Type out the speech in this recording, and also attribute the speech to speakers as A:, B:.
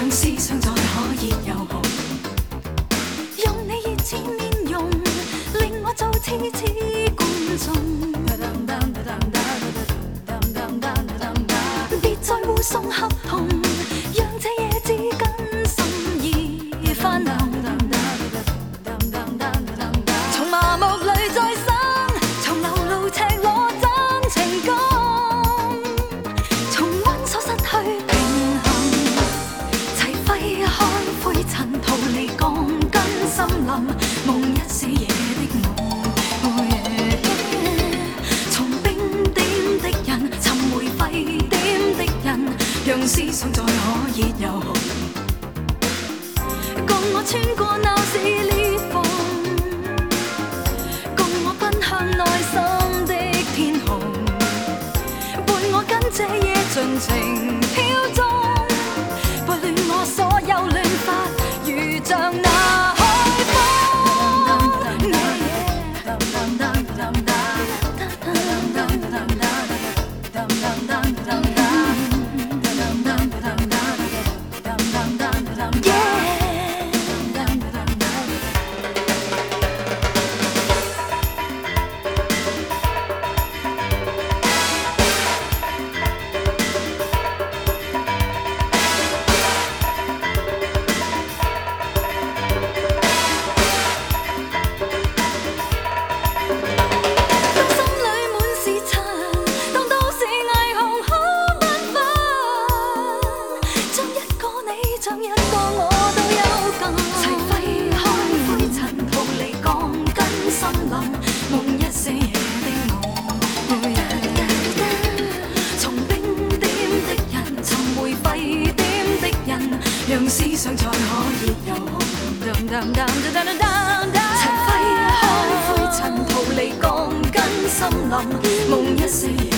A: 让思想再可熱又紅。用你熱切面容，令我做次次觀眾。別再護送合同，讓這夜至今心意翻亮。從麻木裏再生，從流露赤裸真情感，重溫所失去平衡，齊揮開灰塵，逃離鋼筋森林，夢一些夜的夢。從冰點的人尋回沸點的人，讓思想再可熱又紅。共我穿過鬧市裂縫，共我奔向內心的天空，伴我跟這夜盡情飄縱，撥亂我所有亂髮，如像那海風。像一個我都有感，齊揮開灰塵，逃離鋼筋森林，夢一些夜的夢。從冰點的人尋回沸點的人，讓思想再可熱又紅。齊揮開灰塵，逃離鋼筋森林，夢一些夜。